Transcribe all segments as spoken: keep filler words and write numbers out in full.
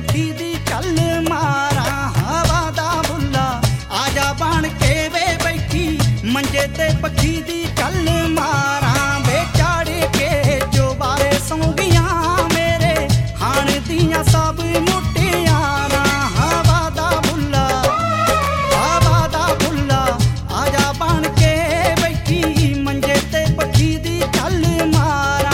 ਪੱਖੀ ਦੀ ਚੱਲ ਮਾਰਾਂ ਹਵਾ ਦਾ ਬੁੱਲਾ ਆਜਾ ਬਣ ਕੇ ਵੇ ਬੈਠੀ ਮੰਜੇ ਤੇ ਪੱਖੀ ਦੀ ਚੱਲ ਮਾਰਾਂ ਵੇ ਚਾੜ ਕੇ ਜੋ ਬਾਰੇ ਸੌਂ ਗਈਆਂ ਮੇਰੇ ਹਾਣ ਦੀਆਂ ਸਭ ਮੁਟਿਆਰਾਂ ਹਵਾ ਦਾ ਬੁੱਲਾ ਹਵਾ ਦਾ ਬੁੱਲਾ ਆਜਾ ਬਣ ਕੇ ਬੈਠੀ ਮੰਜੇ ਤੇ ਪੱਖੀ ਦੀ ਚੱਲ ਮਾਰਾਂ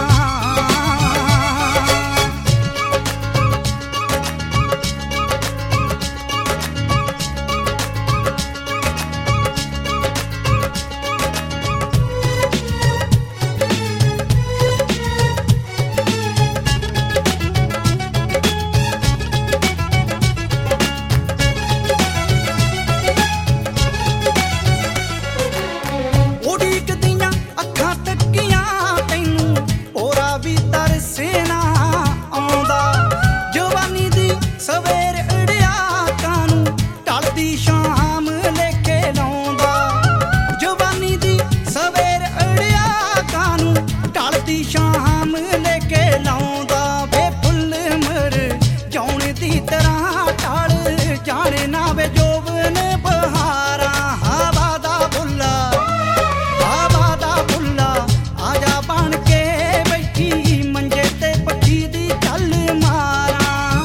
ਸ਼ਾਮ ਲੈ ਕੇ ਲਾਉਂਦਾ ਵੇ ਫੁੱਲ ਮਰ ਜਾਉਣ ਦੀ ਤਰ੍ਹਾਂ ਢਲ ਜਾਣੇ ਨਾ ਵੇ ਜੋਬਨ ਬਹਾਰਾਂ ਹਵਾ ਦਾ ਬੁੱਲਾ ਹਵਾ ਦਾ ਬੁੱਲਾ ਆਜਾ ਬਣ ਕੇ ਬੈਠੀ ਮੰਜੇ ਤੇ ਪੱਖੀ ਦੀ ਚੱਲ ਮਾਰਾਂ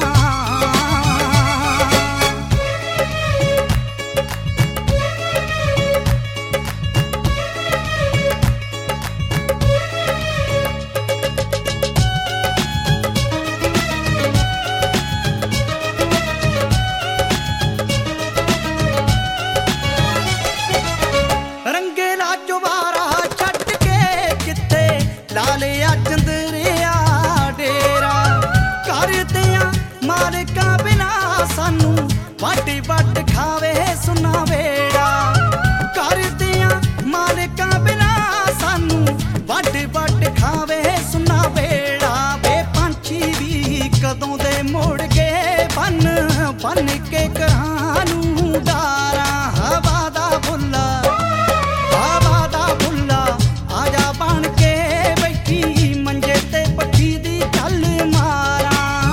ਲਾਲਿਆ ਚੰਦਰਿਆ ਡੇਰਾ ਕਰਦਿਆਂ ਮਾਲਕਾਂ ਬਿਨਾ ਸਾਨੂੰ ਵੱਟ ਵੱਟ ਖਾਵੇ ਸੁਨਾ ਵੇੜਾ ਕਰਦਿਆਂ ਮਾਲਕਾਂ ਬਿਨਾ ਸਾਨੂੰ ਵੱਟ ਵੱਟ ਖਾਵੇ ਸੁਨਾ ਵੇੜਾ ਵੇ ਪੰਛੀ ਵੀ ਕਦੋਂ ਦੇ ਮੁੜ ਗਏ ਬੰਨ ਬੰਨ ਕੇ ਘਰਾਂ ਨੂੰ ਡਾਰਾਂ ਹਵਾ ਦਾ ਬੁੱਲਾ ਹਵਾ ਦਾ ਬੁੱਲਾ ਆਜਾ ਬਣ ਕੇ ਮੰਜੇ ਤੇ ਪੱਖੀ ਦੀ ਚੱਲ ਮਾਰਾਂ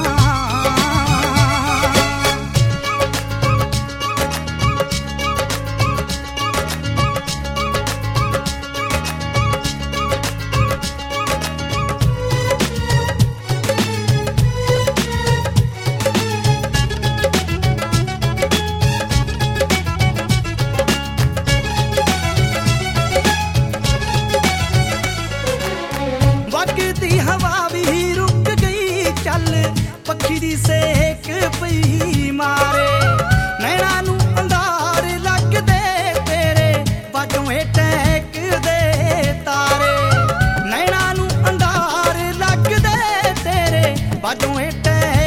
ਵਗਦੀ ਹਵਾ ਵੀ ਰੁਕ ਗਈ ਚੱਲ ਪੱਖੀ ਦੀ ਸੇਕ ਪਈ ਮਾਰੇ ਨੈਣਾਂ ਨੂੰ ਅੰਧਾਰ ਲੱਗਦੇ ਤੇਰੇ ਬਾਝੋਂ ਇਹ ਟਹਿਕਦੇ ਤਾਰੇ ਨੈਣਾਂ ਨੂੰ ਅੰਧਾਰ ਲੱਗਦੇ ਤੇਰੇ ਬਾਝੋਂ ਇਹ ਟਹਿ